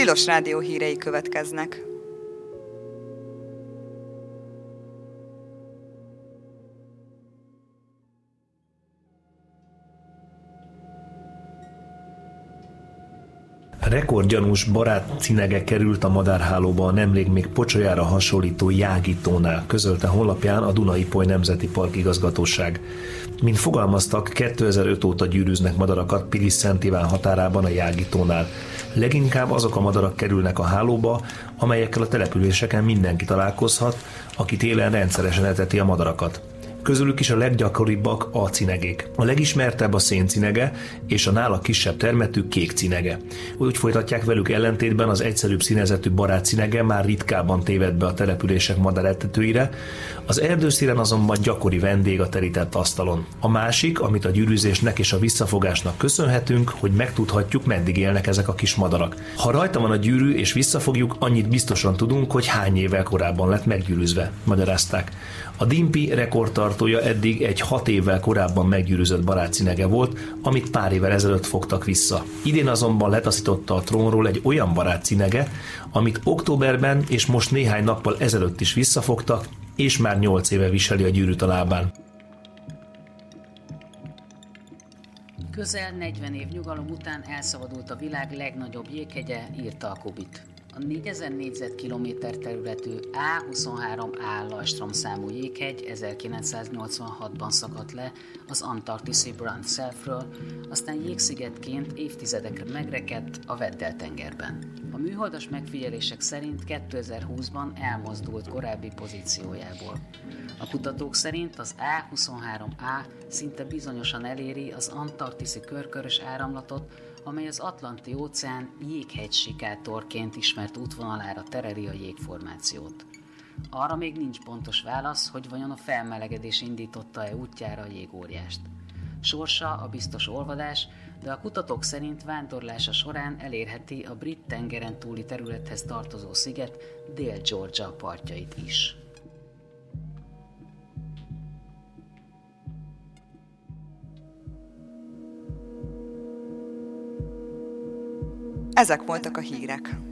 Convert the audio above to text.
Tilos Rádió hírei következnek. Rekordgyanús barátcinege került a madárhálóba a nemrég még pocsolyára hasonlító Jágítónál, közölte honlapján a Duna-Ipoly Nemzeti Park igazgatóság. Mint fogalmaztak, 2005 óta gyűrűznek madarakat Pilis-Szent Iván határában a Jágítónál. Leginkább azok a madarak kerülnek a hálóba, amelyekkel a településeken mindenki találkozhat, aki télen rendszeresen eteti a madarakat. Közülük is a leggyakoribbak a cinegék. A legismertebb a széncinege és a nála kisebb termetű kékcinege. Úgy folytatják, velük ellentétben az egyszerűbb színezetű barátcinege már ritkábban téved be a települések madárettetőire, az erdőszíren azonban gyakori vendég a terített asztalon. A másik, amit a gyűrűzésnek és a visszafogásnak köszönhetünk, hogy megtudhatjuk, meddig élnek ezek a kis madarak. Ha rajta van a gyűrű és visszafogjuk, annyit biztosan tudunk, hogy hány évvel korábban lett meggyűrűzve, magyarázták. A Dimpi rekordtartója eddig egy 6 évvel korábban meggyűrűzött barátcinege volt, amit pár évvel ezelőtt fogtak vissza. Idén azonban letaszította a trónról egy olyan barátcinege, amit októberben és most néhány nappal ezelőtt is visszafogtak, és már 8 éve viseli a gyűrűt a lábán. Közel 40 év nyugalom után elszabadult a világ legnagyobb jéghegye, írta a Kubit. A 4000 négyzetkilométer területű A23A Lajstrom számú jéghegy 1986-ban szakadt le az antarktiszi Brant Selfről, aztán jégszigetként évtizedekre megrekedt a Weddell-tengerben. A műholdas megfigyelések szerint 2020-ban elmozdult korábbi pozíciójából. A kutatók szerint az A23A szinte bizonyosan eléri az antarktiszi körkörös áramlatot, amely az Atlanti-óceán jéghegysikátorként ismert útvonalára tereli a jégformációt. Arra még nincs pontos válasz, hogy vajon a felmelegedés indította-e útjára a jégóriást. Sorsa a biztos olvadás, de a kutatók szerint vándorlása során elérheti a brit tengeren túli területhez tartozó sziget Dél-Georgia partjait is. Ezek voltak a hírek.